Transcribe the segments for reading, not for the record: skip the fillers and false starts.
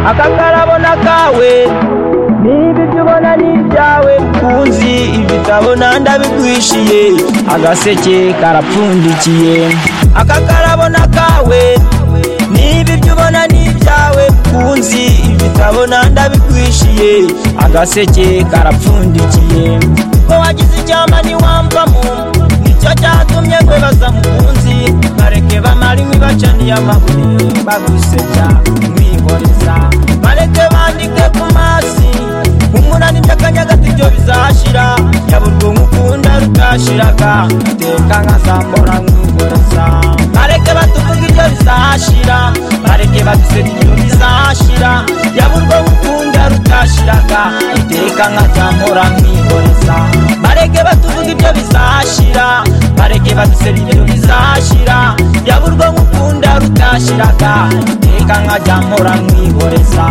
akakarabona kawe niba ibyo ubona ni ibyawe mukunzi, ibyo utabona ndabigwishiye, agaseke karapfundikiye. Akakarabona kawe niba ibyo ubona ni ibyawe mukunzi, ibyo utabona ndabigwishiye, agaseke karapfundikiye. Ko wagize icyama ntiwamvamo, nicyo cyatumye kwebaza mukunzi, bareke bamara inkwi bacaniye amabuye bagusebya mwihoreza, bareke bandike ku masi umunani by'akanyagati ibyo bizashira, yaburwo nkukunda rutashiraga iteka nkazambora mwihoreza. Bareke batuvuga ibyo bizashira, bareke badusebya ibyo bizashira, yaburwo nkukunda rutashiraga iteka nkazambora mwihoreza. Bareke batuvuga ibyo bizashira, bareke badusebya ibyo bizashira, yaburwo nkukunda rutashiraga iteka nkazambora mwihoreza.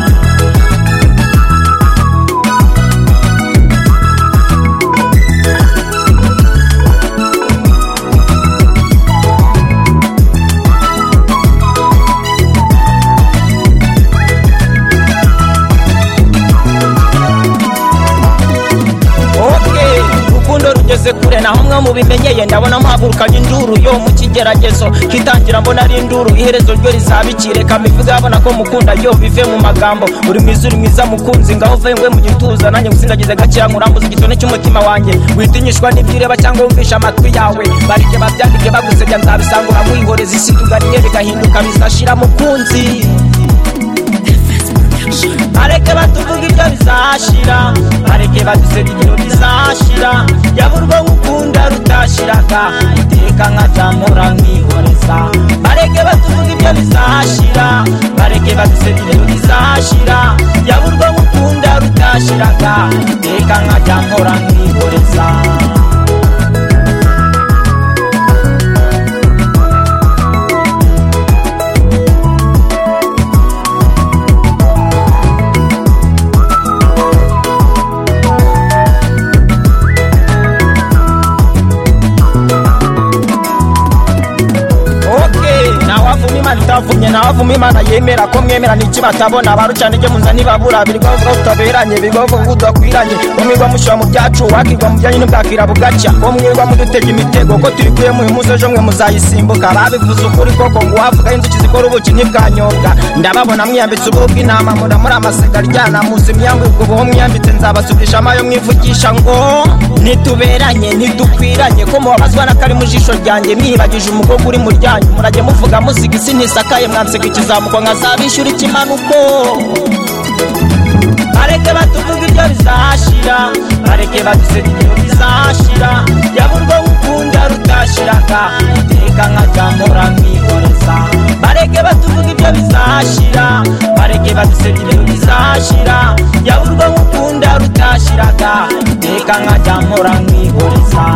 Kure naho mwe mubimenyeye, ndabona muhagurukanye induru yo mu kigeragezo kitangira, mbona ari induru iherezo ryo rizabikire. Kamivuga yabona ko mukunda yo bive mu magambo, uri mwiza uri mwiza mukunzi, ngaho vengwe mu gituza nanjye gusindagize gakira nkurambuza igitone cy'umutima wanjye, witinyishwa n'ibyireba cyangwa wumvisha amatwi yawe. Bareke babyandike bagusebya nzabisangura mwihoreza, isi tugariye bigahinduka bizashira mukunzi. Bareke batuvuga ibyo bizashira, bareke badusebya ibyo bizashira, yaburwo nkukunda rutashiraga iteka nkazamura mwihoreza. Bareke batuvuga ibyo bizashira, bareke badusebya ibyo bizashira, yaburwo nkukunda rutashiraga iteka nkazamura mwihoreza. Itavumye navuma Imana yemera ko mwemera niki batabona, barucane je munza nibabura birwavuga utaberanye, birwavuga udakwiranye, umwirwa mushwa mu byacu wakirwa mu byanyu n'ubwakira bugaca, umwirwa mudutega imitego ko turikuye mu musoje mwe muzayisimbuka. Babivuze ukuri koko ngo wavuga inzuki zikora ubuki ntibwanyobwa, ndababona mwiyambitse ububwi nama muri amasega ryana muzi myambu ubwo mwiyambitse nzabasubisha amayo mwivugisha ngo nituberanye ntidukwiranye, ko mubabazwa nakari mu jisho ryanjye mwibagije umukobwa uri mu ryanyu, murajye muvuga muzika isi ntisakaye mwanseka ikizamuko nkazabishyura ikimanuko. Bareke batuvuga ibyo bizashira, bareke badusebya ibyo bizashira, yaburwo nkukunda rutashiraga iteka nkazamura mwihoreza. Bareke batuvuga ibyo bizashira, bareke badusebya ibyo bizashira, yaburwo nkukunda rutashiraga iteka nkazamura mwihoreza.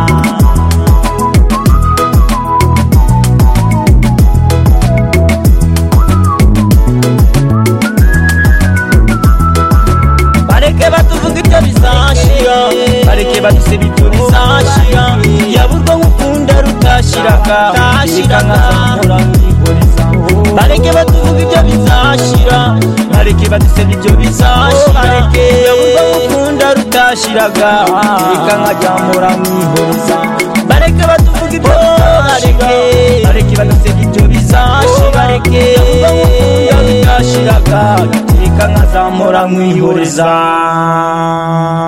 Bareke batuvuga ibyo bizashira, bareke badusebya ibyo bizashira, yaburwo nkukunda rutashiraga iteka nkazamura mwihoreza. Bareke batuvuga ibyo bizashira, bareke badusebya ibyo bizashira, yaburwo nkukunda rutashiraga iteka nkazamura mwihoreza. Bareke batuvuga ibyo bizashira, bareke badusebya ibyo bizashira, yaburwo nkukunda rutashiraga iteka nkazamura mwihoreza.